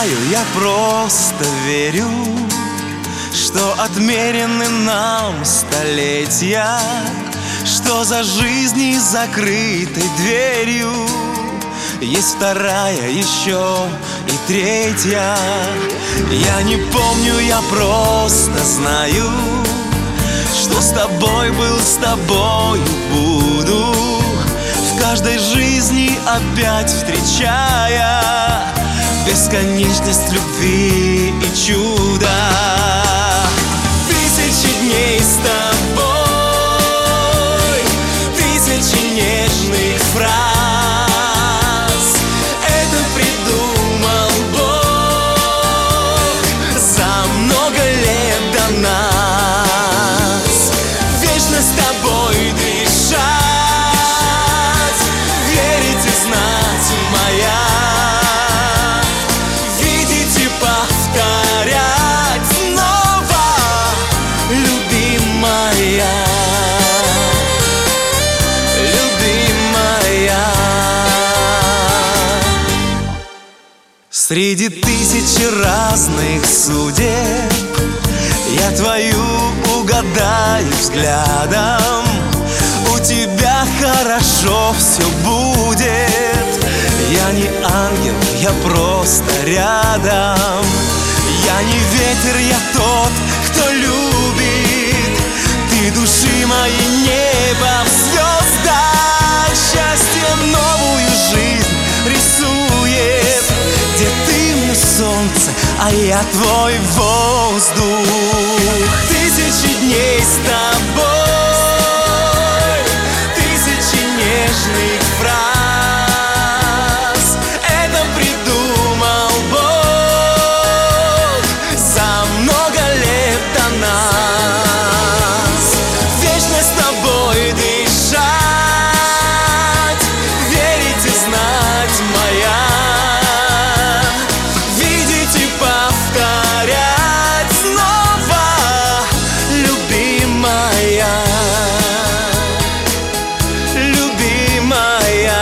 знаю, я просто верю, что отмерены нам столетия, что за жизнью закрытой дверью есть вторая, еще и третья. Я не помню, я просто знаю, что с тобой был, с тобою буду, в каждой жизни опять встречая бесконечность любви и чуда. Тысячи дней с тобой, тысячи нежных фраз, это придумал Бог за много лет до нас. Вечно с тобой дышать, верить и знать моя, видеть и повторять снова, любимая, любимая. Среди тысячи разных судеб я твою угадаю взглядом. У тебя хорошо все будет. Я не ангел, я просто рядом. Я не ветер, я тот, кто любит. Ты души моей, небо в звездах. Счастье новую жизнь рисует, где ты мне солнце, а я твой воздух. Тысячи дней с тобой, тысячи нежных фраз, это придумал Бог за много лет до нас. Вечно с тобой дышать, верить и знать моя, видеть и повторять снова, любимая, любимая.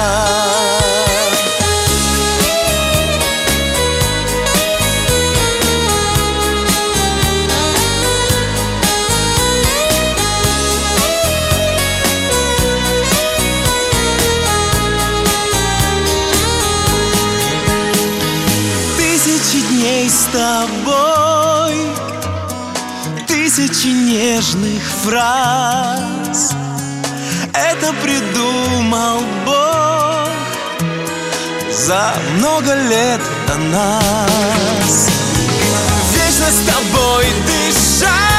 Тысячи дней с тобой, тысячи нежных фраз, это придумал Бог за много лет до нас. Вечно с тобой дышать,